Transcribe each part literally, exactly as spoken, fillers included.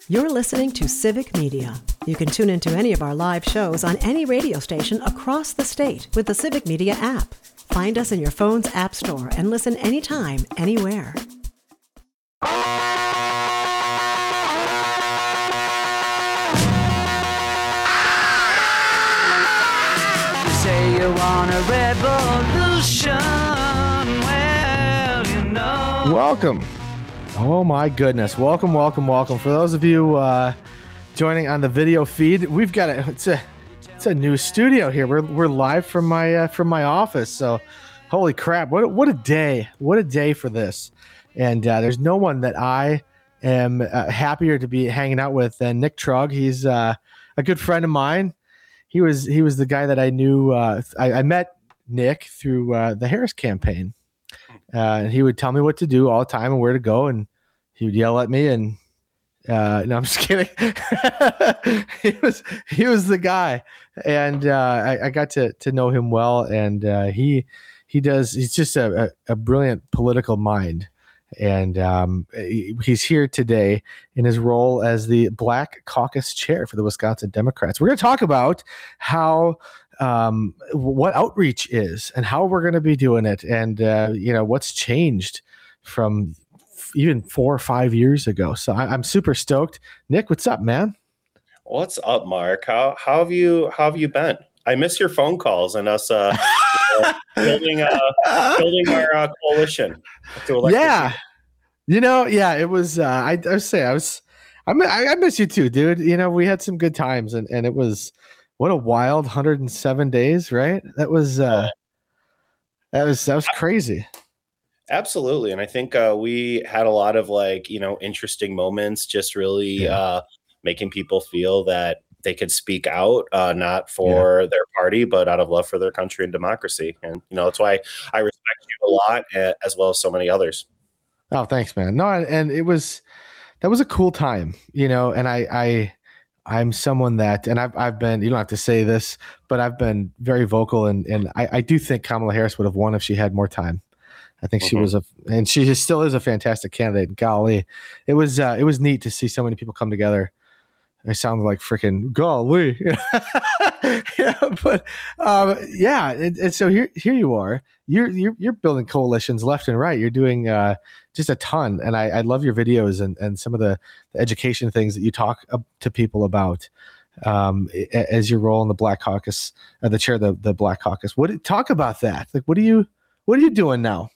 You're listening to Civic Media. You can tune into any of our live shows on any radio station across the state with the Civic Media app. Find us in your phone's app store and listen anytime, anywhere. You say you want a revolution. Well, you know. Welcome. Oh my goodness. Welcome, welcome, welcome. For those of you uh, joining on the video feed, we've got a it's a it's a new studio here. We're we're live from my uh, from my office. So holy crap. What what a day. What a day for this. And uh, there's no one that I am uh, happier to be hanging out with than Nick Trug. He's uh, a good friend of mine. He was he was the guy that I knew. Uh, I, I met Nick through uh, the Harris campaign. Uh, and he would tell me what to do all the time and where to go, and he would yell at me. And uh, no, I'm just kidding. he was he was the guy, and uh, I, I got to to know him well. And uh, he he does. He's just a, a, a brilliant political mind, and um, he, he's here today in his role as the Black Caucus chair for the Wisconsin Democrats. We're going to talk about how. Um, what outreach is and how we're going to be doing it, and uh, you know what's changed from f- even four or five years ago. So I- I'm super stoked. Nick, what's up, man? What's up, Mark? How how have you how have you been? I miss your phone calls and us uh, you know, building uh, building our uh, coalition. Yeah, you know, yeah, it was. Uh, I, I was say I was. I, I miss you too, dude. You know, we had some good times, and and it was. What a wild one hundred seven days, right? That was uh, that was that was crazy. Absolutely, and I think uh, we had a lot of like you know interesting moments, just really yeah. uh, making people feel that they could speak out, uh, not for yeah. their party, but out of love for their country and democracy. And you know that's why I respect you a lot, as well as so many others. Oh, thanks, man. No, and it was that was a cool time, you know. And I. I I'm someone that, and I've I've been, you don't have to say this, but I've been very vocal, and and I, I do think Kamala Harris would have won if she had more time. I think mm-hmm. she was a, and she still is a fantastic candidate. Golly, it was uh, it was neat to see so many people come together. I sound like freaking golly, yeah, but um, yeah, and, and so here here you are. You're you're you're building coalitions left and right. You're doing uh, just a ton, and I, I love your videos and, and some of the, the education things that you talk uh, to people about um, as your role in the Black Caucus, uh, the chair of the, the Black Caucus. What talk about that? Like, what are you what are you doing now?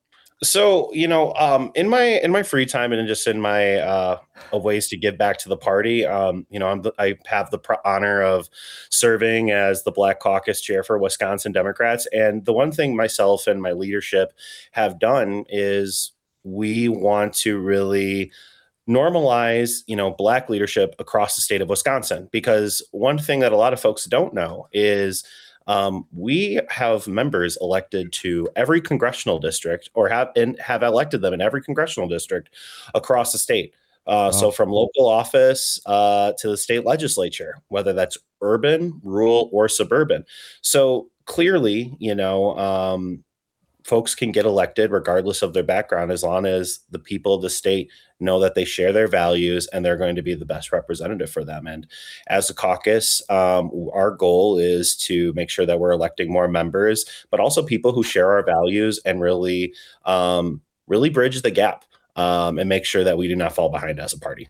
So, you know, um, in my in my free time and just in my uh, ways to give back to the party, um, you know, I'm the, I have the pr- honor of serving as the Black Caucus chair for Wisconsin Democrats. And the one thing myself and my leadership have done is we want to really normalize, you know, Black leadership across the state of Wisconsin, because one thing that a lot of folks don't know is Um, we have members elected to every congressional district, or have and have elected them in every congressional district across the state. Uh, wow. So from local office uh, to the state legislature, whether that's urban, rural, or suburban. So clearly, you know, um, folks can get elected regardless of their background, as long as the people of the state know that they share their values and they're going to be the best representative for them. And as a caucus, um, our goal is to make sure that we're electing more members, but also people who share our values and really, um, really bridge the gap um, and make sure that we do not fall behind as a party.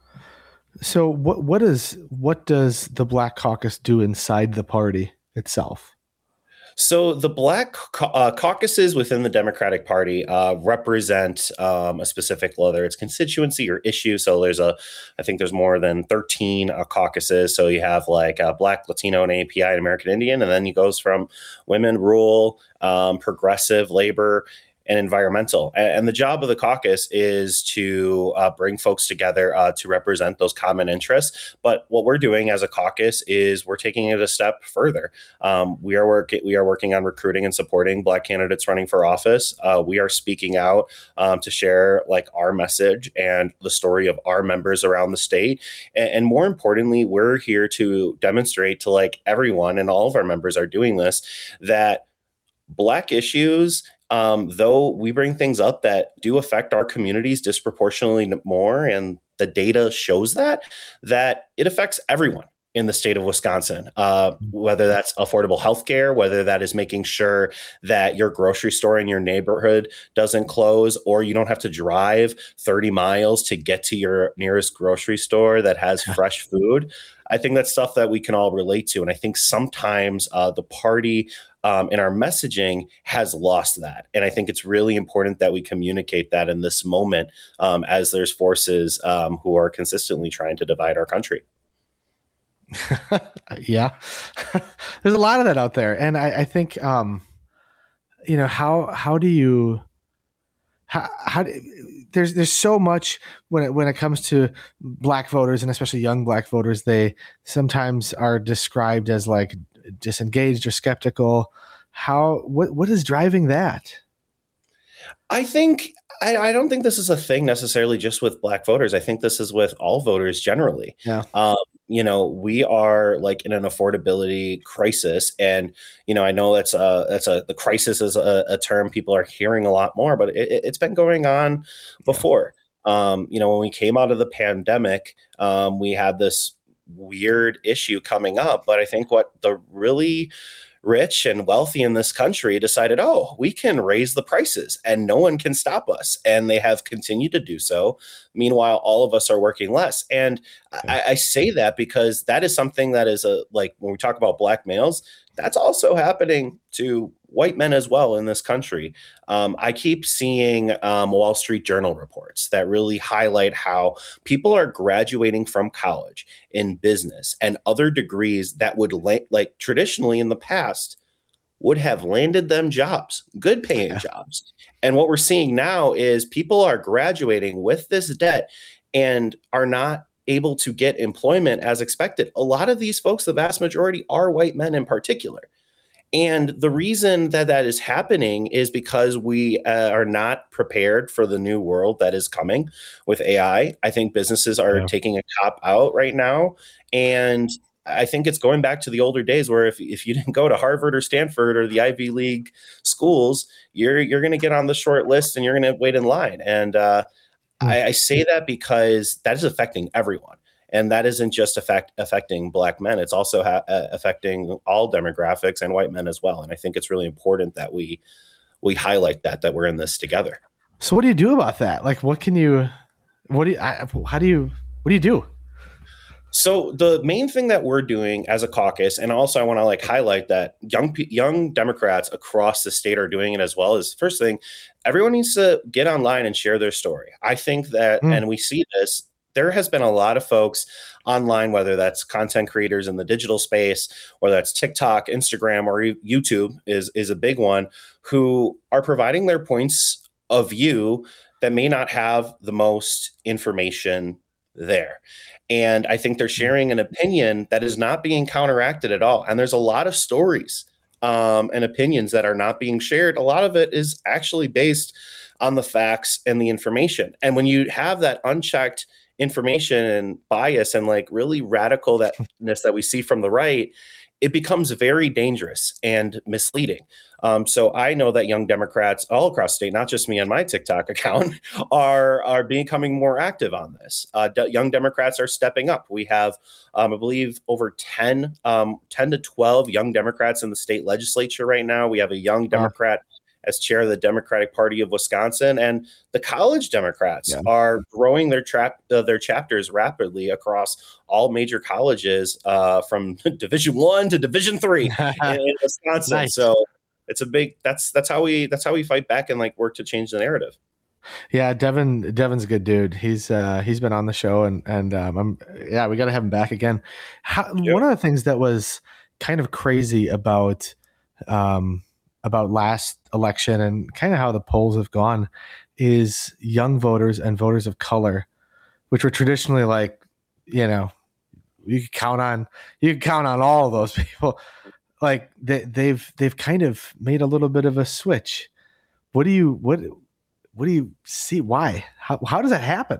So what what is what does the Black Caucus do inside the party itself? So the Black uh, caucuses within the Democratic Party uh, represent um, a specific, whether it's constituency or issue. So there's a, I think there's more than thirteen uh, caucuses. So you have like uh, Black, Latino, and A P I, and American Indian, and then it goes from women, rural, um, progressive, labor, and environmental. And the job of the caucus is to uh, bring folks together uh, to represent those common interests. But what we're doing as a caucus is we're taking it a step further. Um, we are working we are working on recruiting and supporting Black candidates running for office. Uh, we are speaking out um, to share like our message and the story of our members around the state. And, and more importantly, we're here to demonstrate to like everyone, and all of our members are doing this, that Black issues, Um, though we bring things up that do affect our communities disproportionately more, and the data shows that, that it affects everyone in the state of Wisconsin, uh, whether that's affordable healthcare, whether that is making sure that your grocery store in your neighborhood doesn't close, or you don't have to drive thirty miles to get to your nearest grocery store that has fresh food. I think that's stuff that we can all relate to. And I think sometimes uh, the party um, in our messaging has lost that. And I think it's really important that we communicate that in this moment um, as there's forces um, who are consistently trying to divide our country. Yeah, there's a lot of that out there. And I, I think, um, you know, how, how do you, how, how do, there's, there's so much when it, when it comes to black voters, and especially young black voters, they sometimes are described as like disengaged or skeptical. How, what, what is driving that? I think, I, I don't think this is a thing necessarily just with black voters. I think this is with all voters generally. Yeah. Um, you know, we are like in an affordability crisis, and you know, I know that's a that's a the crisis is a, a term people are hearing a lot more, but it, it's been going on before. Yeah. Um, you know, when we came out of the pandemic, um, we had this weird issue coming up, but I think what the really rich and wealthy in this country decided, oh, we can raise the prices and no one can stop us. And they have continued to do so. Meanwhile, all of us are working less. And I, I say that because that is something that is a, like when we talk about black males, that's also happening to white men as well in this country. Um, I keep seeing um, Wall Street Journal reports that really highlight how people are graduating from college in business and other degrees that would la- like traditionally in the past would have landed them jobs, good paying yeah. jobs. And what we're seeing now is people are graduating with this debt and are not able to get employment as expected. A lot of these folks, the vast majority, are white men in particular. And the reason that that is happening is because we uh, are not prepared for the new world that is coming with A I. I think businesses are yeah. taking a cop out right now. And I think it's going back to the older days where if, if you didn't go to Harvard or Stanford or the Ivy League schools, you're you're going to get on the short list and you're going to wait in line. And uh, mm. I, I say that because that is affecting everyone. And that isn't just affect, affecting black men. It's also ha- uh, affecting all demographics and white men as well. And I think it's really important that we we highlight that, that we're in this together. So what do you do about that? Like, what can you, what do you, I, how do you, what do you do? So the main thing that we're doing as a caucus, and also I want to like highlight that young young Democrats across the state are doing it as well, is first thing, everyone needs to get online and share their story. I think that, mm. and we see this, there has been a lot of folks online, whether that's content creators in the digital space, whether that's TikTok, Instagram, or YouTube is, is a big one, who are providing their points of view that may not have the most information there. And I think they're sharing an opinion that is not being counteracted at all. And there's a lot of stories um, and opinions that are not being shared. A lot of it is actually based on the facts and the information. And when you have that unchecked information and bias and like really radical thatness that we see from the right, it becomes very dangerous and misleading. Um, so I know that young Democrats all across the state, not just me on my TikTok account, are are becoming more active on this. Uh, d- young Democrats are stepping up. We have, um, I believe, over ten, um, ten to twelve young Democrats in the state legislature right now. We have a young Democrat as chair of the Democratic Party of Wisconsin, and the college Democrats yeah. are growing their tra- uh, their chapters rapidly across all major colleges, uh, from Division One to Division Three in, in Wisconsin. Nice. So it's a big. That's that's how we that's how we fight back and like work to change the narrative. Yeah, Devin Devin's a good dude. He's uh, he's been on the show, and and um, I'm yeah, we got to have him back again. How, yep. One of the things that was kind of crazy about. Um, about last election and kind of how the polls have gone is young voters and voters of color, which were traditionally like, you know, you could count on, you could count on all of those people. Like they, they've, they've kind of made a little bit of a switch. What do you, what, what do you see? Why, how, how does that happen?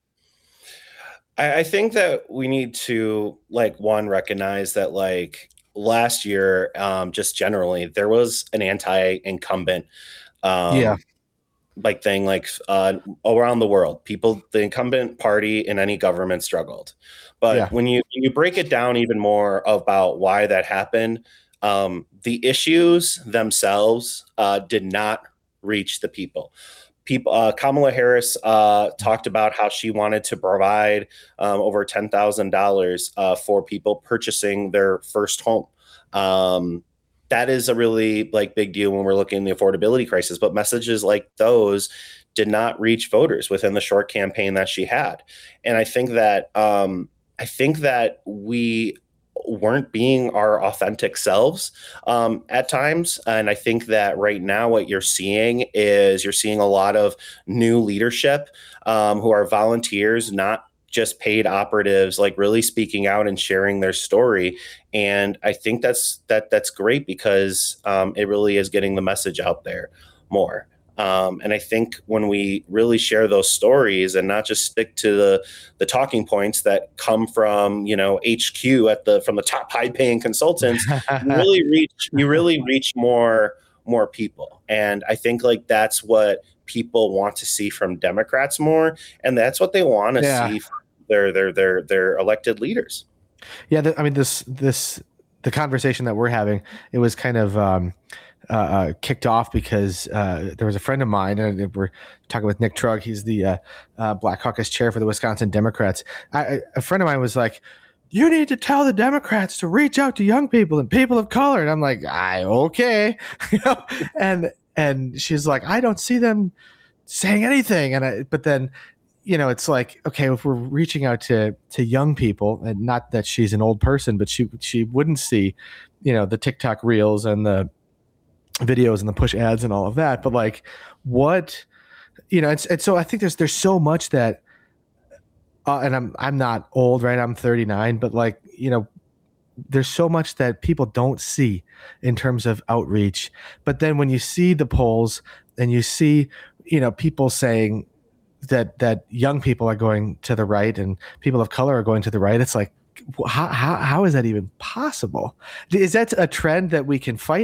I, I think that we need to like, one, recognize that like, last year, um, just generally, there was an anti-incumbent um, yeah. like thing, like uh, around the world, people, the incumbent party in any government struggled. But yeah. when you when you break it down even more about why that happened, um, the issues themselves uh, did not reach the people. People, uh, Kamala Harris uh, talked about how she wanted to provide um, over ten thousand dollars uh, for people purchasing their first home. Um, that is a really like big deal when we're looking at the affordability crisis. But messages like those did not reach voters within the short campaign that she had. And I think that um, I think that we weren't being our authentic selves um, at times. And I think that right now what you're seeing is you're seeing a lot of new leadership um, who are volunteers, not just paid operatives, like really speaking out and sharing their story. And I think that's that that's great because um, it really is getting the message out there more. Um, and I think when we really share those stories and not just stick to the the talking points that come from, you know, H Q at the from the top high paying consultants, you really reach you really reach more more people. And I think like that's what people want to see from Democrats more, and that's what they want to yeah. see from their their their their elected leaders. Yeah, the, I mean this this the conversation that we're having, it was kind of um, uh, uh, kicked off because uh, there was a friend of mine, and we're talking with Nick Trug. He's the uh, uh, Black Caucus chair for the Wisconsin Democrats. I, a friend of mine was like, "You need to tell the Democrats to reach out to young people and people of color." And I'm like, "I okay," you know, and and she's like, "I don't see them saying anything." And I, but then, you know, it's like, okay, if we're reaching out to to young people, and not that she's an old person, but she she wouldn't see, you know, the TikTok reels and the videos and the push ads and all of that. But like, what, you know, it's and so I think there's there's so much that, uh, and I'm I'm not old, right? I'm thirty-nine, but like, you know, there's so much that people don't see in terms of outreach. But then when you see the polls and you see, you know, people saying that that young people are going to the right and people of color are going to the right, it's like, how how how is that even possible? Is that a trend that we can fight?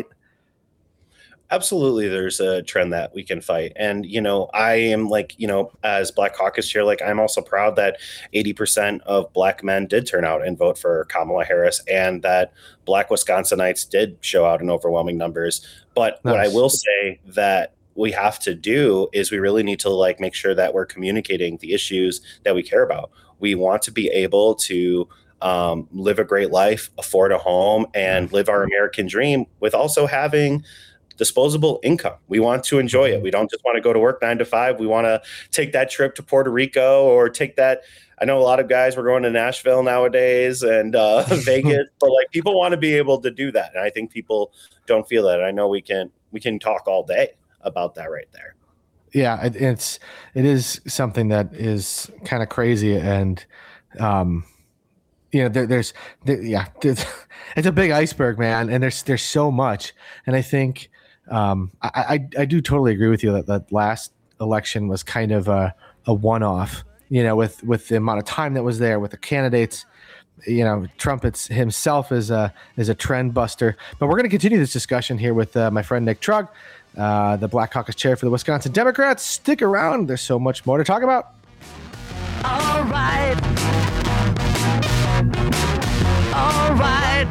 Absolutely, there's a trend that we can fight. And, you know, I am like, you know, as Black Caucus chair, like I'm also proud that eighty percent of Black men did turn out and vote for Kamala Harris, and that Black Wisconsinites did show out in overwhelming numbers. But nice. What I will say that we have to do is we really need to like make sure that we're communicating the issues that we care about. We want to be able to um, live a great life, afford a home, and live our American dream with also having disposable income. We want to enjoy it. We don't just want to go to work nine to five. We want to take that trip to Puerto Rico or take that. I know a lot of guys were going to Nashville nowadays and uh, Vegas, but like people want to be able to do that. And I think people don't feel that. I know we can, we can talk all day about that right there. Yeah. It, it's, it is something that is kind of crazy. And, um, you know, there, there's, there, yeah, there's, it's a big iceberg, man. And there's, there's so much. And I think, Um, I, I, I do totally agree with you that that last election was kind of a, a one-off, you know, with, with the amount of time that was there with the candidates. You know, Trump it's himself is a, is a trend buster. But we're going to continue this discussion here with uh, my friend Nick Trug, uh, the Black Caucus chair for the Wisconsin Democrats. Stick around. There's so much more to talk about. All right. All right.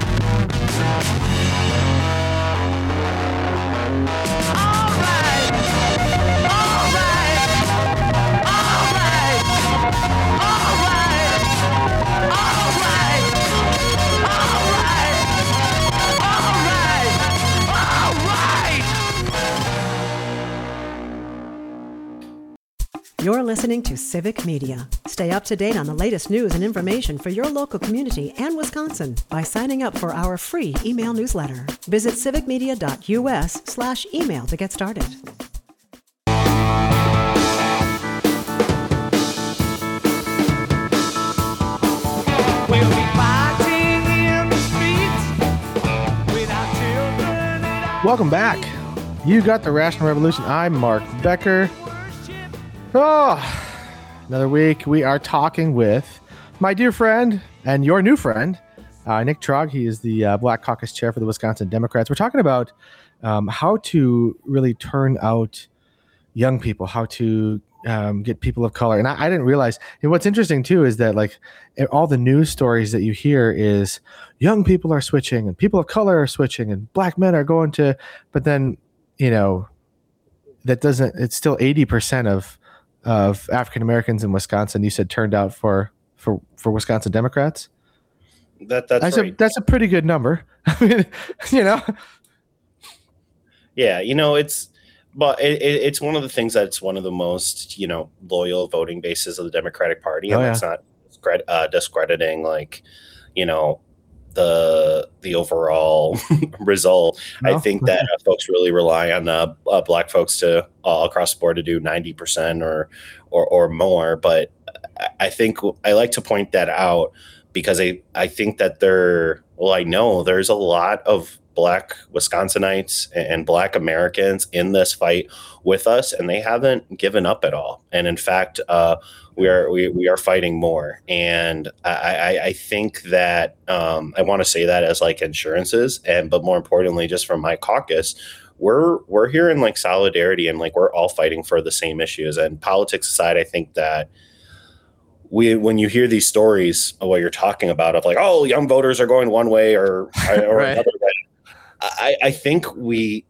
You're listening to Civic Media. Stay up to date on the latest news and information for your local community and Wisconsin by signing up for our free email newsletter. Visit civicmedia.us slash email to get started. We'll be fighting in the streets with our children and our Welcome back. You got the Rational Revolution. I'm Mark Becker. Oh, another week. We are talking with my dear friend and your new friend, uh, Nick Trug. He is the uh, Black Caucus chair for the Wisconsin Democrats. We're talking about um, how to really turn out young people, how to um, get people of color. And I, I didn't realize, and what's interesting too is that like all the news stories that you hear is young people are switching and people of color are switching and black men are going to, but then, you know, that doesn't, it's still eighty percent of, of African Americans in Wisconsin, you said, turned out for, for, for Wisconsin Democrats. That that's, That's right. a, that's a pretty good number. I mean, you know? Yeah. You know, it's, but it, it, it's one of the things that's one of the most, you know, loyal voting bases of the Democratic Party. And Oh, that's yeah. not discred- uh, discrediting, like, you know, the the overall result. No? I think that uh, folks really rely on uh, uh, black folks to all across the board to do ninety percent or, or, or more. But I- I think I like to point that out because I, I think that there, well, I know there's a lot of Black Wisconsinites and Black Americans in this fight with us, and they haven't given up at all. And in fact, uh, we are we, we are fighting more. And I, I, I think that um, I want to say that as like insurances, and but more importantly, just from my caucus, we're we're here in like solidarity and like we're all fighting for the same issues. And politics aside, I think that we when you hear these stories of what you're talking about of like, oh, young voters are going one way or, or Right. another way. I, I think we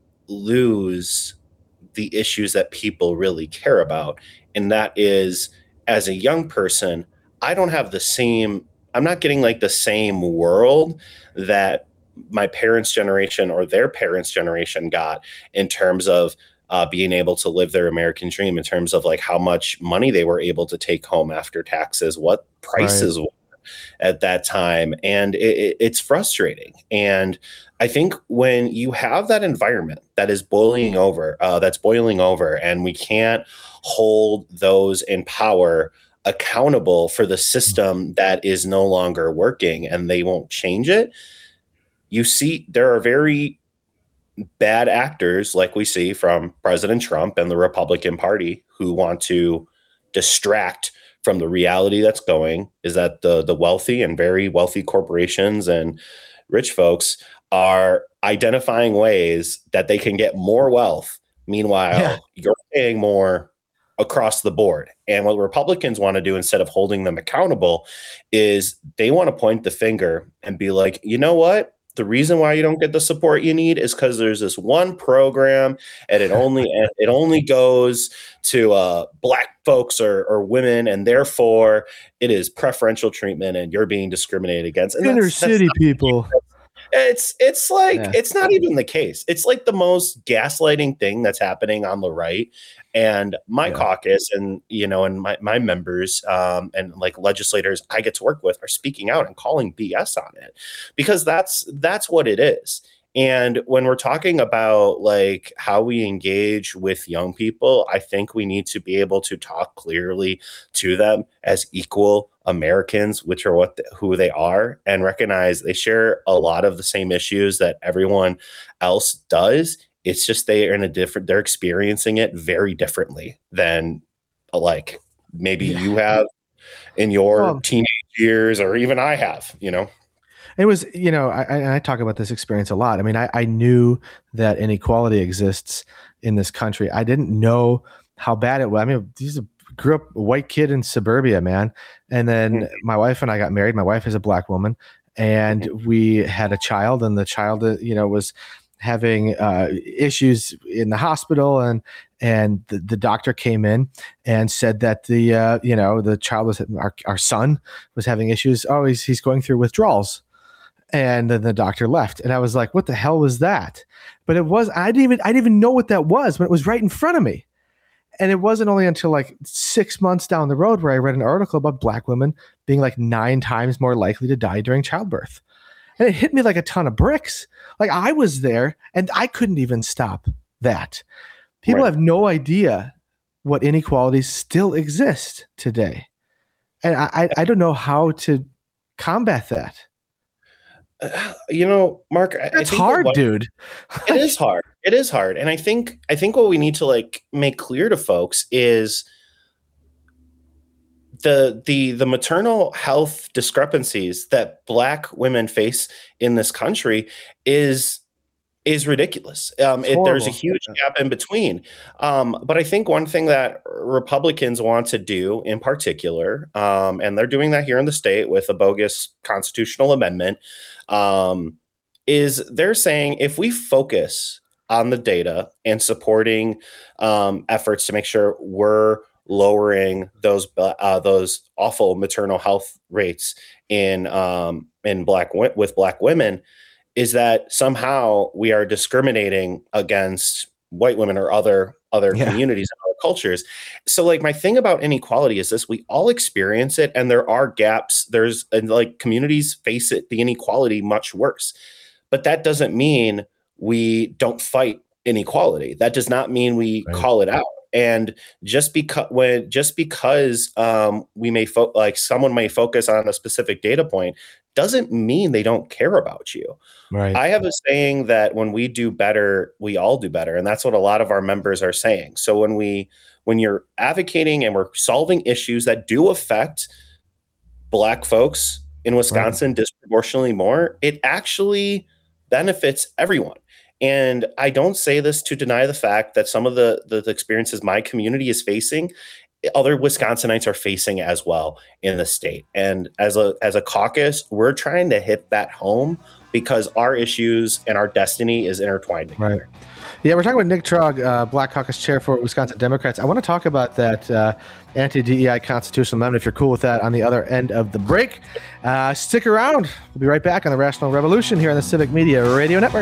lose the issues that people really care about. And that is, as a young person, I don't have the same, I'm not getting like the same world that my parents' generation or their parents' generation got in terms of uh, being able to live their American dream, in terms of like how much money they were able to take home after taxes, what prices were at that time. And it, it, it's frustrating. And I think when you have that environment that is boiling over, uh, that's boiling over, and we can't hold those in power accountable for the system that is no longer working and they won't change it, you see there are very bad actors like we see from President Trump and the Republican Party who want to distract from the reality that's going is that the the wealthy and very wealthy corporations and rich folks are identifying ways that they can get more wealth. Meanwhile, Yeah. you're paying more across the board. And what Republicans want to do instead of holding them accountable is they want to point the finger and be like, you know what? The reason why you don't get the support you need is because there's this one program and it only it only goes to uh, black folks or, or women, and therefore it is preferential treatment and you're being discriminated against. And Inner that's- that's city not- people. It's it's like Yeah. it's not even the case. It's like the most gaslighting thing that's happening on the right. And my Yeah. caucus and you know and my, my members um, and like legislators I get to work with are speaking out and calling B S on it because that's that's what it is. And when we're talking about like how we engage with young people, I think we need to be able to talk clearly to them as equal Americans, which are what the, who they are, and recognize they share a lot of the same issues that everyone else does. It's just they are in a different, they're experiencing it very differently than like maybe Yeah. you have in your Well- teenage years or even I have, you know. It was, you know, I, I I talk about this experience a lot. I mean, I, I knew that inequality exists in this country. I didn't know how bad it was. I mean, these grew up a white kid in suburbia, man. And then Mhm. my wife and I got married. My wife is a black woman, and we had a child, and the child, uh, you know, was having uh, issues in the hospital, and and the, the doctor came in and said that the uh, you know the child was our, our son was having issues. Oh, he's he's going through withdrawals. And then the doctor left, and I was like, "What the hell was that?" But it was I didn't even I didn't even know what that was, but it was right in front of me. And it wasn't only until like six months down the road where I read an article about black women being like nine times more likely to die during childbirth, and it hit me like a ton of bricks. Like I was there, and I couldn't even stop that. People Right. have no idea what inequalities still exist today, and I I, I don't know how to combat that. Uh, You know, Mark, I, I It's think hard, what- dude. It is hard. It is hard. And I think I think what we need to like make clear to folks is the the the maternal health discrepancies that black women face in this country is is ridiculous. Um, it, there's a huge gap in between. Um, but I think one thing that Republicans want to do in particular, um, and they're doing that here in the state with a bogus constitutional amendment, um, is they're saying if we focus on the data and supporting um, efforts to make sure we're lowering those uh, those awful maternal health rates in um, in black with black women, is that somehow we are discriminating against white women or other other yeah. communities and other cultures. So like my thing about inequality is this: we all experience it, and there are gaps. There's and like communities face it, the inequality much worse. But that doesn't mean we don't fight inequality. That does not mean we right. call it out. And just because when just because um, we may fo- like someone may focus on a specific data point doesn't mean they don't care about you. Right. I have a saying that when we do better, we all do better, and that's what a lot of our members are saying. So when we when you're advocating and we're solving issues that do affect Black folks in Wisconsin right. disproportionately more, it actually benefits everyone. And I don't say this to deny the fact that some of the, the, the experiences my community is facing, other Wisconsinites are facing as well in the state. And as a as a caucus, we're trying to hit that home because our issues and our destiny is intertwined together. Right. Yeah, we're talking with Nick Trog, uh, Black Caucus Chair for Wisconsin Democrats. I want to talk about that uh, anti-D E I constitutional amendment, if you're cool with that, on the other end of the break. Uh, stick around. We'll be right back on the Rational Revolution here on the Civic Media Radio Network.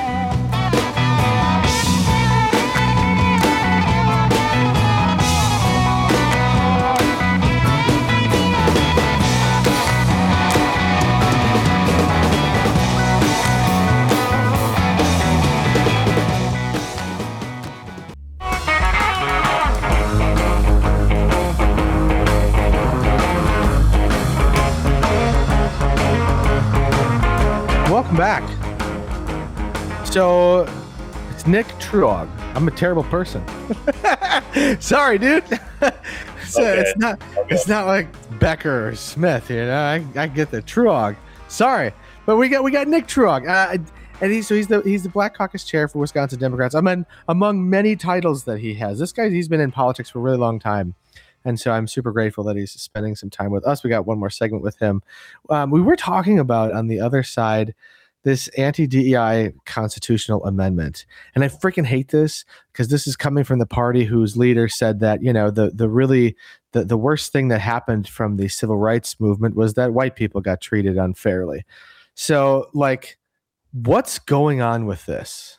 Welcome back. So it's Nick Trog. I'm a terrible person. Sorry, dude. So okay. It's not. Okay. It's not like Becker or Smith. You know, I, I get the Trog. Sorry, but we got we got Nick Trog, uh, and he's so he's the he's the Black Caucus Chair for Wisconsin Democrats. I mean, among many titles that he has, this guy he's been in politics for a really long time. And so I'm super grateful that he's spending some time with us. We got one more segment with him. Um, we were talking about on the other side this anti-D E I constitutional amendment. And I freaking hate this because this is coming from the party whose leader said that, you know, the the really the, the worst thing that happened from the civil rights movement was that white people got treated unfairly. So like, what's going on with this?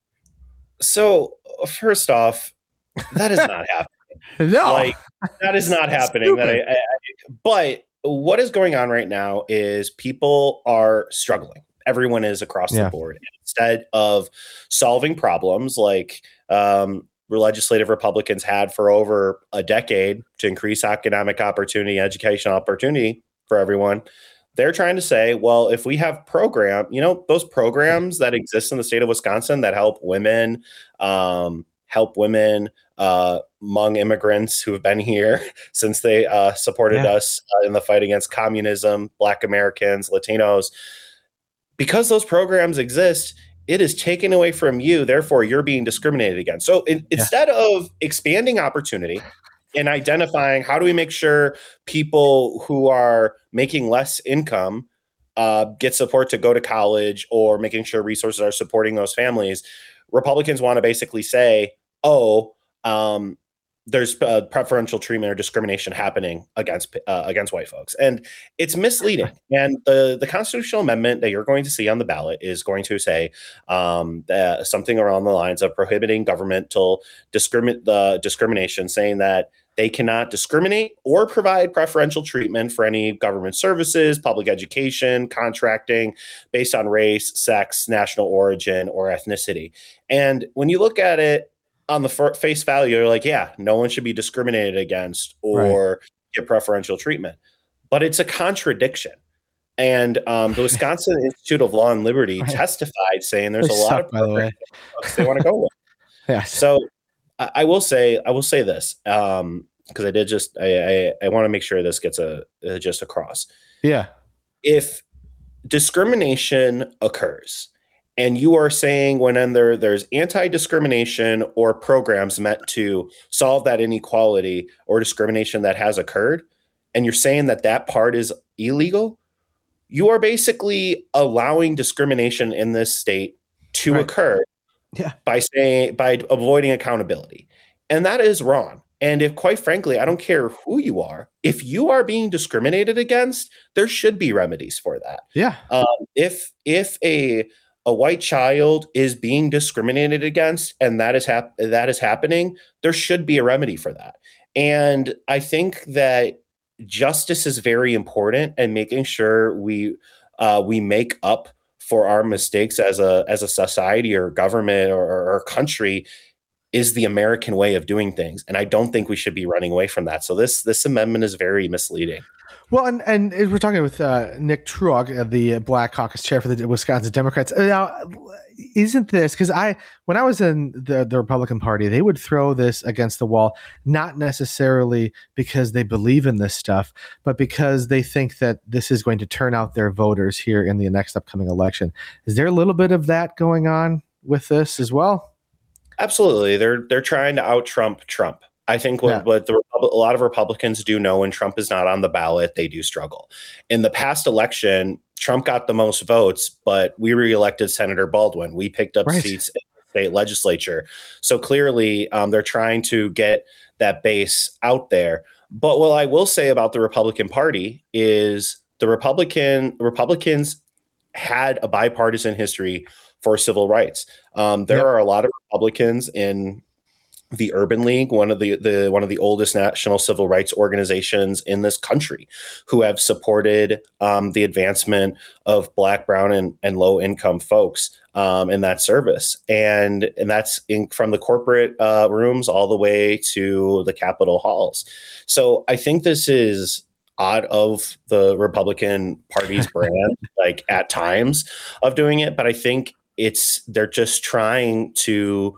So first off, that is not happening. No, like that is not happening. That I, I, but what is going on right now is people are struggling. Everyone is across yeah. the board. And instead of solving problems like um, legislative Republicans had for over a decade to increase economic opportunity, educational opportunity for everyone, they're trying to say, well, if we have program, you know, those programs that exist in the state of Wisconsin that help women, um, help women uh, among immigrants who have been here since they uh, supported yeah. us uh, in the fight against communism, Black Americans, Latinos. Because those programs exist, it is taken away from you. Therefore, you're being discriminated against. So in, yeah. instead of expanding opportunity and identifying how do we make sure people who are making less income uh, get support to go to college, or making sure resources are supporting those families, Republicans want to basically say, oh, um, there's uh, preferential treatment or discrimination happening against uh, against white folks. And it's misleading. And the, the constitutional amendment that you're going to see on the ballot is going to say um, that something around the lines of prohibiting governmental discrimin- the discrimination, saying that they cannot discriminate or provide preferential treatment for any government services, public education, contracting based on race, sex, national origin, or ethnicity. And when you look at it, on the face value, you're like, yeah, no one should be discriminated against or right. get preferential treatment. But it's a contradiction. And um, the Wisconsin Institute of Law and Liberty right. testified saying there's they a lot suck, of by the way. they want to go with. Yeah. So I, I will say, I will say this because um, I did just, I, I, I want to make sure this gets a, a just across. Yeah. If discrimination occurs, And you are saying when in there there's anti-discrimination or programs meant to solve that inequality or discrimination that has occurred, and you're saying that that part is illegal, you are basically allowing discrimination in this state to Right. occur Yeah. by saying by avoiding accountability. And that is wrong. And if, quite frankly, I don't care who you are, if you are being discriminated against, there should be remedies for that. Yeah. Um, if if a a white child is being discriminated against and that is hap- that is happening, there should be a remedy for that. And I think that justice is very important, and making sure we uh, we make up for our mistakes as a as a society or government or, or country is the American way of doing things. And I don't think we should be running away from that. So this this amendment is very misleading. Well, and, and we're talking with uh, Nick Truog, uh, the Black Caucus chair for the Wisconsin Democrats. Uh, Now, isn't this because I, when I was in the, the Republican Party, they would throw this against the wall, not necessarily because they believe in this stuff, but because they think that this is going to turn out their voters here in the next upcoming election. Is there a little bit of that going on with this as well? Absolutely. They're they're trying to out Trump Trump. I think what, Yeah. what the, a lot of Republicans do know, when Trump is not on the ballot, they do struggle. In the past election, Trump got the most votes, but we reelected Senator Baldwin. We picked up Right. seats in the state legislature. So clearly um, they're trying to get that base out there. But what I will say about the Republican Party is the Republican Republicans had a bipartisan history for civil rights. Um, there Yep. are a lot of Republicans in the Urban League, one of the, the one of the oldest national civil rights organizations in this country, who have supported um, the advancement of Black, brown, and, and low income folks um, in that service. And, and that's in, from the corporate uh, rooms all the way to the Capitol halls. So I think this is odd of the Republican Party's brand, like at times of doing it. But I think it's, they're just trying to,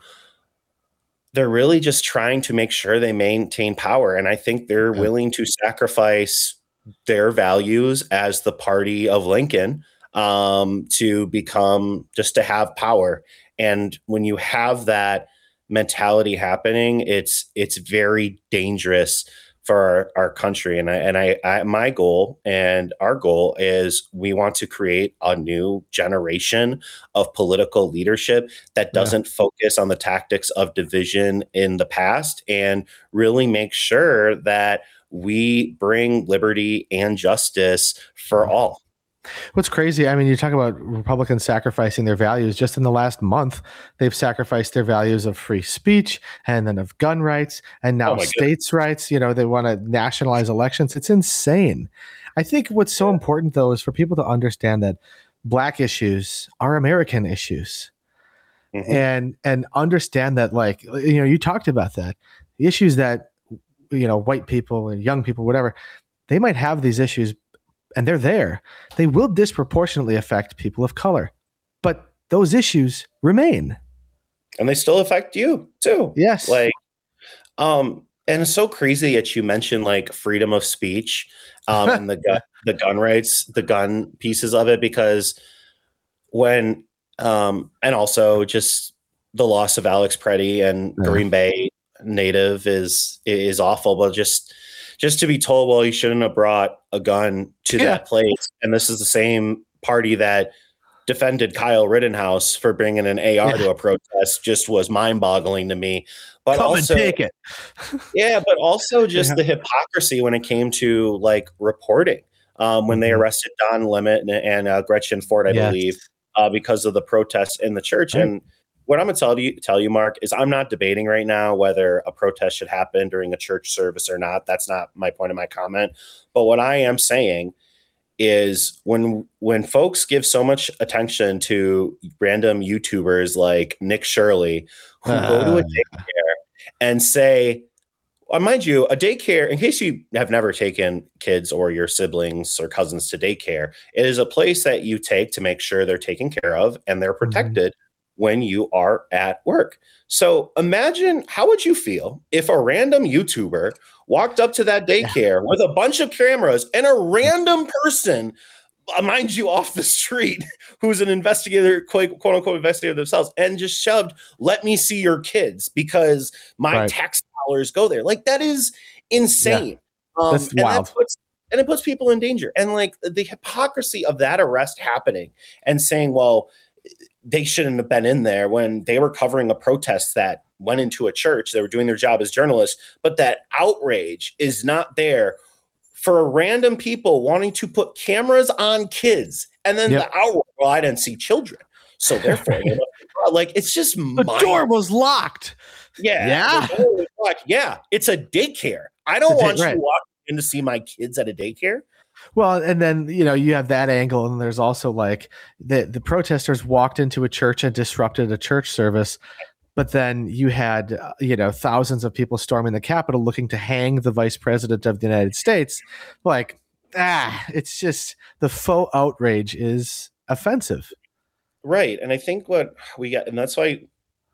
they're really just trying to make sure they maintain power. And I think they're Yeah. willing to sacrifice their values as the party of Lincoln um, to become, just to have power. And when you have that mentality happening, it's, it's very dangerous for our, our country. And I, and I, I, my goal and our goal is we want to create a new generation of political leadership that doesn't yeah. focus on the tactics of division in the past, and really make sure that we bring liberty and justice for all. What's crazy, I mean, you talk about Republicans sacrificing their values. Just in the last month, they've sacrificed their values of free speech and then of gun rights and now oh states' rights. You know, they want to nationalize elections. It's insane. I think what's so important, though, is for people to understand that Black issues are American issues. Mm-hmm. and and understand that, like, you know, you talked about that. The issues that, you know, white people and young people, whatever, they might have these issues, and they're there. They will disproportionately affect people of color, but those issues remain. And they still affect you too. Yes. Like, um, and it's so crazy that you mentioned like freedom of speech, um, and the gun, the gun rights, the gun pieces of it, because when, um, and also just the loss of Alex Preddy and yeah. Green Bay native is, is awful, but just, Just to be told, well, you shouldn't have brought a gun to yeah. that place. And this is the same party that defended Kyle Rittenhouse for bringing an A R yeah. to a protest, just was mind-boggling to me. But Come also, and take it. yeah, but also just yeah. the hypocrisy when it came to like reporting. Um, when mm-hmm. they arrested Don Lemon and, and uh, Gretchen Ford, I yes. believe, uh, because of the protests in the church. Right. And what I'm going to tell you, tell you, Mark, is I'm not debating right now whether a protest should happen during a church service or not. That's not my point of my comment. But what I am saying is when when folks give so much attention to random YouTubers like Nick Shirley, who uh, go to a daycare and say, well, mind you, a daycare, in case you have never taken kids or your siblings or cousins to daycare, it is a place that you take to make sure they're taken care of and they're protected. Mm-hmm. when you are at work. So imagine, how would you feel if a random YouTuber walked up to that daycare with a bunch of cameras and a random person uh, mind you, off the street, who's an investigator, quote, quote unquote, investigator themselves, and just shoved, let me see your kids because my Right. tax dollars go there. Like, that is insane. Um, That's and wild. That puts, and it puts people in danger. And like the hypocrisy of that arrest happening and saying, well, they shouldn't have been in there when they were covering a protest that went into a church. They were doing their job as journalists, but that outrage is not there for random people wanting to put cameras on kids. And then Yep. the outrage, well, I didn't see children. So therefore, you know, like, it's just The mind- door was locked. Yeah. Yeah. the door was locked. Yeah. It's a daycare. I don't It's a want day- you right. walking in to see my kids at a daycare. Well, and then, you know, you have that angle, and there's also like the the protesters walked into a church and disrupted a church service, but then you had, uh, you know, thousands of people storming the Capitol looking to hang the vice president of the United States. Like, ah, it's just the faux outrage is offensive. Right. And I think what we got, and that's why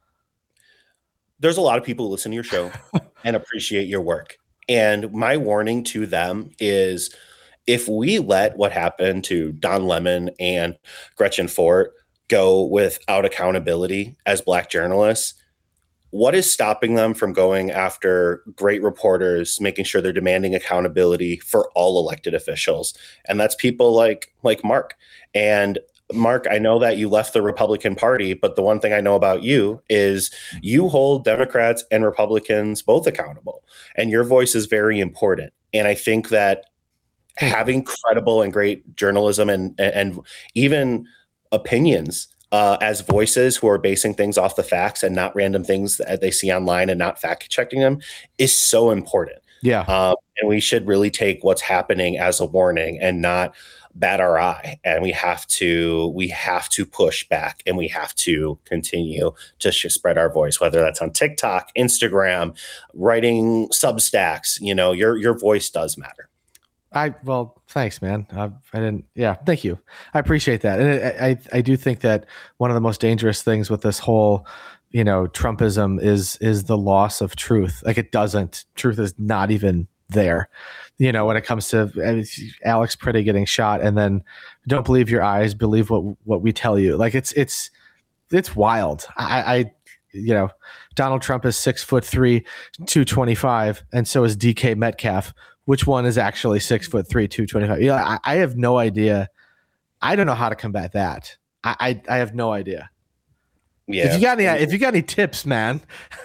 there's a lot of people who listen to your show and appreciate your work. And my warning to them is, if we let what happened to Don Lemon and Gretchen Fort go without accountability as Black journalists, what is stopping them from going after great reporters, making sure they're demanding accountability for all elected officials? And that's people like like Mark. And Mark, I know that you left the Republican Party, but the one thing I know about you is you hold Democrats and Republicans both accountable, and your voice is very important. And I think that having credible and great journalism and and even opinions uh, as voices who are basing things off the facts and not random things that they see online and not fact checking them is so important. Yeah. Um, and we should really take what's happening as a warning and not bat our eye. And we have to we have to push back, and we have to continue to sh- spread our voice, whether that's on TikTok, Instagram, writing Substacks. You know, your your voice does matter. I well, thanks, man. I, I didn't. Yeah, thank you. I appreciate that, and I, I I do think that one of the most dangerous things with this whole, you know, Trumpism is is the loss of truth. Like, it doesn't. Truth is not even there. You know, when it comes to uh, Alex Pretty getting shot, and then don't believe your eyes, believe what what we tell you. Like, it's it's it's wild. I, I you know, Donald Trump is six foot three, two twenty five, and so is D K Metcalf. Which one is actually six foot three, two twenty five? Yeah, I, I have no idea. I don't know how to combat that. I I, I have no idea. Yeah. If you got any, if you got any tips, man.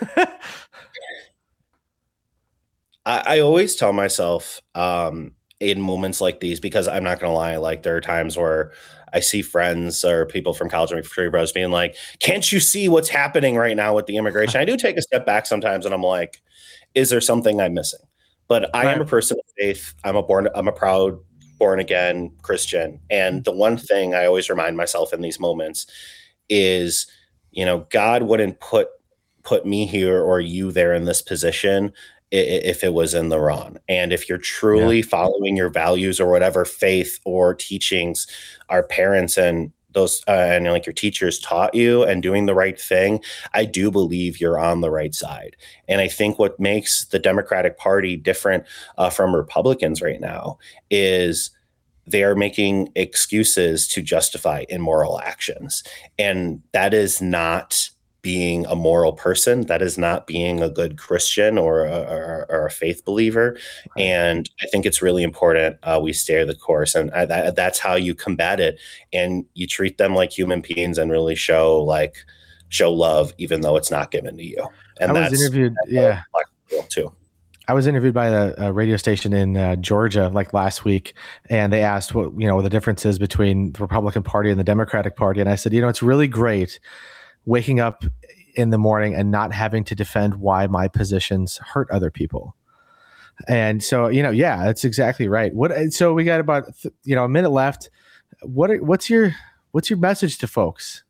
I, I always tell myself um, in moments like these, because I'm not going to lie, like, there are times where I see friends or people from college and fraternity bros being like, can't you see what's happening right now with the immigration? I do take a step back sometimes, and I'm like, is there something I'm missing? But I Right. am a person of faith. I'm a born, I'm a proud born again Christian. And the one thing I always remind myself in these moments is, you know, God wouldn't put put me here or you there in this position i- i- if it was in the wrong. And if you're truly following your values or whatever faith or teachings our parents and those uh, and like your teachers taught you and doing the right thing, I do believe you're on the right side. And I think what makes the Democratic Party different uh, from Republicans right now is they are making excuses to justify immoral actions. And that is not being a moral person. That is not being a good Christian or a, or, or a faith believer. Right. And I think it's really important uh, we stay the course. And I, that, that's how you combat it. And you treat them like human beings and really show like show love, even though it's not given to you. And I was that's interviewed. that's Yeah. flexible too. I was interviewed by a, a radio station in uh, Georgia like last week, and they asked what, you know, what the difference is between the Republican Party and the Democratic Party. And I said, you know, it's really great waking up in the morning and not having to defend why my positions hurt other people. And so, you know, yeah, that's exactly right. What, so we got about, you know, a minute left. What, are, what's your, what's your message to folks?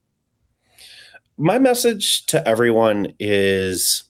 My message to everyone is,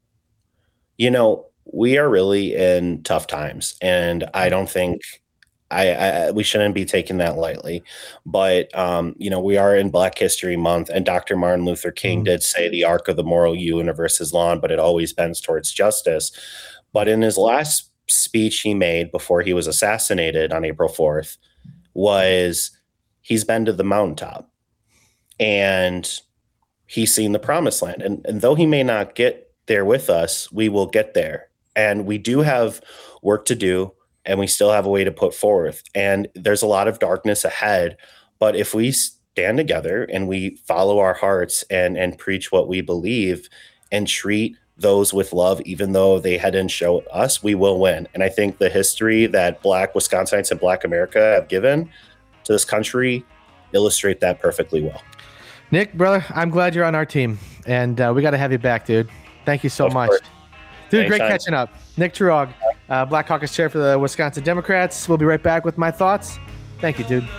you know, we are really in tough times, and I don't think I, I we shouldn't be taking that lightly. But um, you know, we are in Black History Month, and Doctor Martin Luther King mm-hmm. did say the arc of the moral universe is long, but it always bends towards justice. But in his last speech he made before he was assassinated on April fourth, was he's been to the mountaintop and he's seen the promised land. And, and though he may not get there with us, we will get there. And we do have work to do, and we still have a way to put forth. And there's a lot of darkness ahead. But if we stand together and we follow our hearts and, and preach what we believe and treat those with love, even though they hadn't show us, we will win. And I think the history that Black Wisconsinites and Black America have given to this country illustrate that perfectly well. Nick, brother, I'm glad you're on our team, and uh, we got to have you back, dude. Thank you so Of much. course. Dude, Anytime. great catching up. Nick Truog, uh, Black Caucus Chair for the Wisconsin Democrats. We'll be right back with my thoughts. Thank you, dude.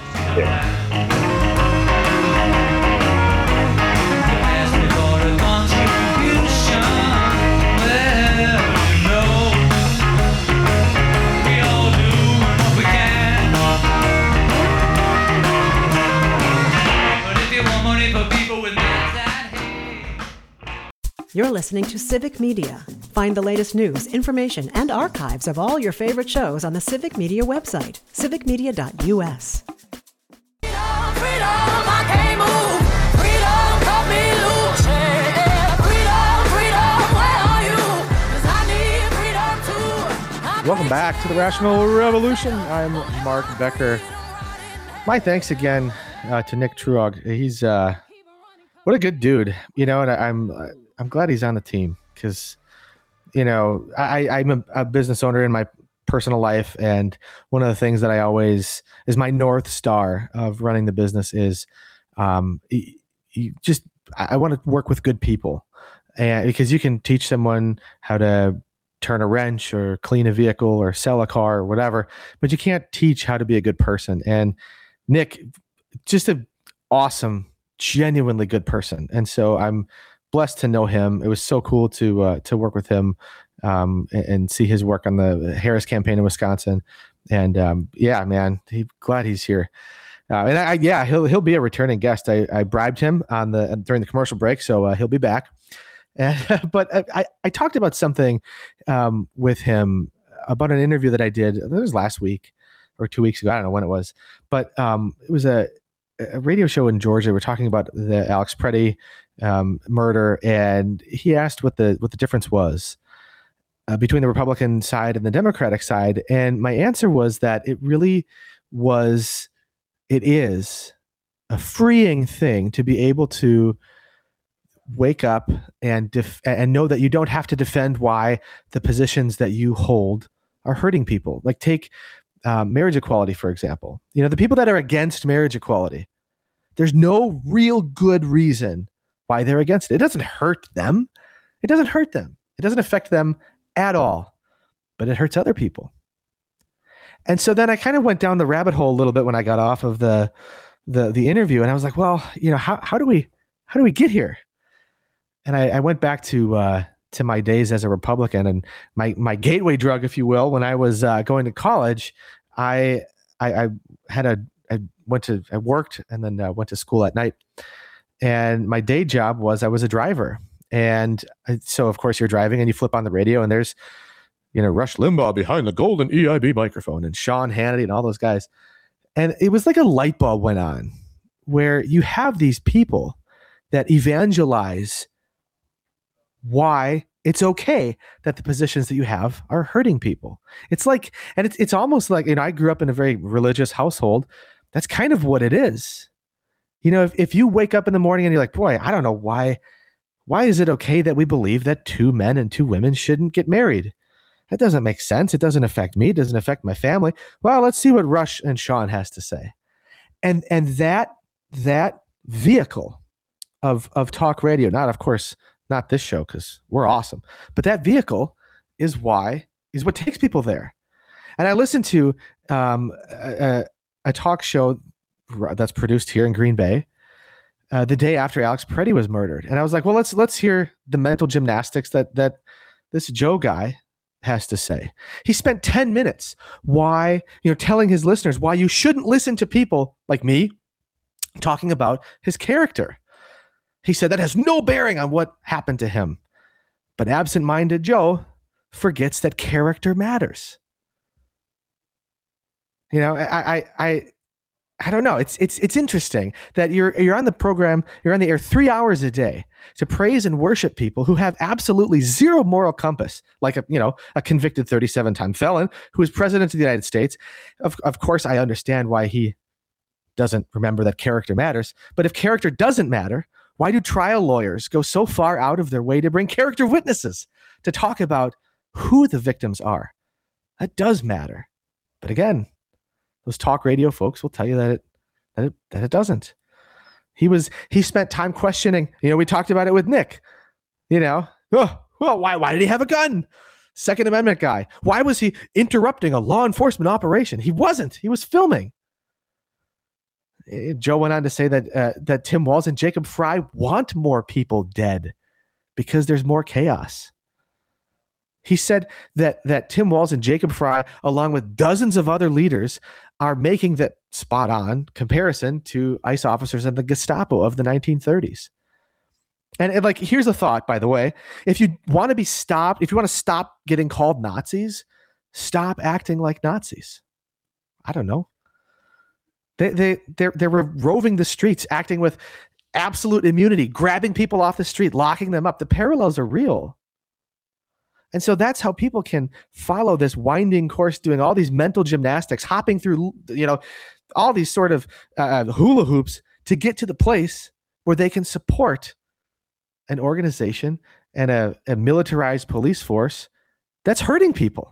You're listening to Civic Media. Find the latest news, information, and archives of all your favorite shows on the Civic Media website, civic media dot u s. Welcome back to the Rational Revolution. I'm Mark Becker. My thanks again uh, to Nick Truog. He's uh, what a good dude, you know, and I, I'm I'm glad he's on the team because, you know, I, I'm a, a business owner in my personal life, and one of the things that I always is my North Star of running the business is, um, you, you just I want to work with good people, and because you can teach someone how to turn a wrench or clean a vehicle or sell a car or whatever, but you can't teach how to be a good person. And Nick, just an awesome, genuinely good person. And so I'm blessed to know him. It was so cool to, uh, to work with him um, and, and see his work on the Harris campaign in Wisconsin. And um, yeah, man, he, glad he's here. Uh, and I, yeah, he'll, he'll be a returning guest. I, I bribed him on the, during the commercial break. So uh, he'll be back. And, but I, I talked about something um, with him about an interview that I did. It was last week or two weeks ago. I don't know when it was, but um, it was a, a radio show in Georgia. We're talking about the Alex Preddy um, murder, and he asked what the what the difference was uh, between the Republican side and the Democratic side. And my answer was that it really was, it is a freeing thing to be able to wake up and def- and know that you don't have to defend why the positions that you hold are hurting people. Like take um, marriage equality, for example. You know, the people that are against marriage equality, there's no real good reason why they're against it. It doesn't hurt them. It doesn't hurt them. It doesn't affect them at all, but it hurts other people. And so then I kind of went down the rabbit hole a little bit when I got off of the the the interview, and I was like, well, you know, how how do we how do we get here? And I, I went back to uh, to my days as a Republican, and my my gateway drug, if you will. When I was uh, going to college, I, I I had a I went to I worked and then uh, went to school at night, and my day job was I was a driver. And so of course you're driving and you flip on the radio and there's, you know, Rush Limbaugh behind the golden E I B microphone and Sean Hannity and all those guys, and it was like a light bulb went on where you have these people that evangelize why it's okay that the positions that you have are hurting people. It's like, and it's it's almost like, you know, I grew up in a very religious household. That's kind of what it is. You know, if, if you wake up in the morning and you're like, boy, I don't know why, why is it okay that we believe that two men and two women shouldn't get married? That doesn't make sense. It doesn't affect me. It doesn't affect my family. Well, let's see what Rush and Sean has to say. And and that that vehicle of of talk radio, not of course, not this show because we're awesome, but that vehicle is why is what takes people there. And I listened to um, a, a talk show that's produced here in Green Bay uh, the day after Alex Preddy was murdered, and I was like, well, let's let's hear the mental gymnastics that that this Joe guy has to say. He spent ten minutes why, you know, telling his listeners why you shouldn't listen to people like me talking about his character. He said that has no bearing on what happened to him. But absent-minded Joe forgets that character matters. You know, I, I, I, I don't know. It's it's it's interesting that you're you're on the program, you're on the air three hours a day to praise and worship people who have absolutely zero moral compass, like a you know a convicted thirty-seven time felon who is president of the United States. Of of course, I understand why he doesn't remember that character matters. But if character doesn't matter, why do trial lawyers go so far out of their way to bring character witnesses to talk about who the victims are? That does matter. But again, those talk radio folks will tell you that it, that it that it doesn't. He was he spent time questioning. You know, we talked about it with Nick. You know, oh, well, why why did he have a gun? Second Amendment guy. Why was he interrupting a law enforcement operation? He wasn't. He was filming. Joe went on to say that uh, that Tim Walz and Jacob Frey want more people dead because there's more chaos. He said that that Tim Walz and Jacob Frey, along with dozens of other leaders, are making that spot on comparison to ICE officers and the Gestapo of the nineteen thirties. And, and like, here's a thought, by the way. If you want to be stopped, if you want to stop getting called Nazis, stop acting like Nazis. I don't know. They they they they were roving the streets, acting with absolute immunity, grabbing people off the street, locking them up. The parallels are real. And so that's how people can follow this winding course, doing all these mental gymnastics, hopping through, you know, all these sort of uh, hula hoops to get to the place where they can support an organization and a, a militarized police force that's hurting people.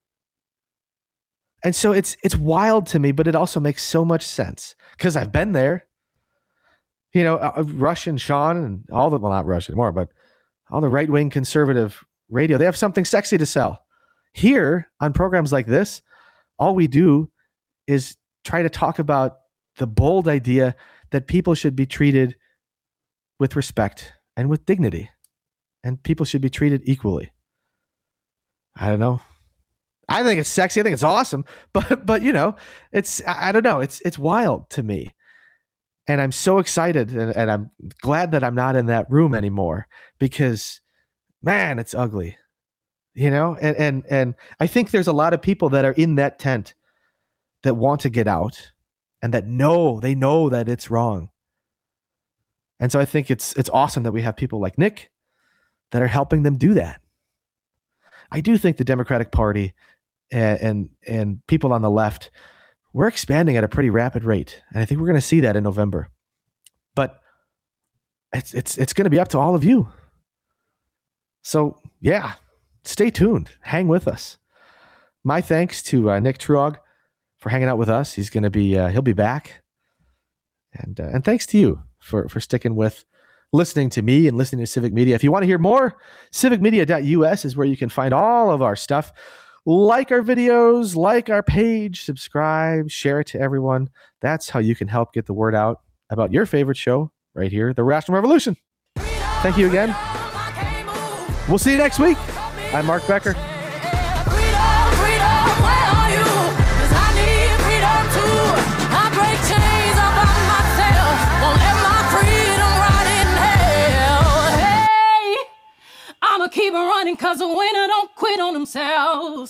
And so it's it's wild to me, but it also makes so much sense because I've been there. You know, uh, Rush and Sean and all the, well, not Rush anymore, but all the right-wing conservative radio, they have something sexy to sell. Here on programs like this, all we do is try to talk about the bold idea that people should be treated with respect and with dignity, and people should be treated equally. I don't know. I think it's sexy. I think it's awesome, but but you know, it's I, I don't know. It's it's wild to me, and I'm so excited, and, and I'm glad that I'm not in that room anymore because, man, it's ugly, you know. And and and I think there's a lot of people that are in that tent that want to get out, and that know they know that it's wrong. And so I think it's it's awesome that we have people like Nick that are helping them do that. I do think the Democratic Party and, and and people on the left, we're expanding at a pretty rapid rate, and I think we're going to see that in November. But it's it's it's going to be up to all of you. So yeah, stay tuned, hang with us. My thanks to uh, Nick Truog for hanging out with us. He's going to be uh, he'll be back, and uh, and thanks to you for for sticking with. Listening to me and listening to Civic Media. If you want to hear more, civic media dot U S is where you can find all of our stuff. Like our videos, like our page, subscribe, share it to everyone. That's how you can help get the word out about your favorite show right here, The Rational Revolution. Thank you again. We'll see you next week. I'm Mark Becker. I'ma keep on running cause a winner don't quit on themselves.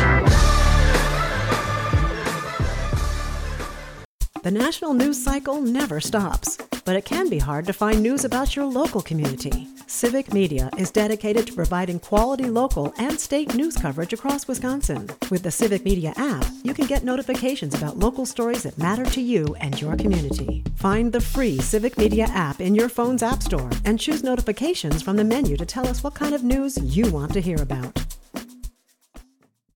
The national news cycle never stops, but it can be hard to find news about your local community. Civic Media is dedicated to providing quality local and state news coverage across Wisconsin. With the Civic Media app, you can get notifications about local stories that matter to you and your community. Find the free Civic Media app in your phone's app store and choose notifications from the menu to tell us what kind of news you want to hear about.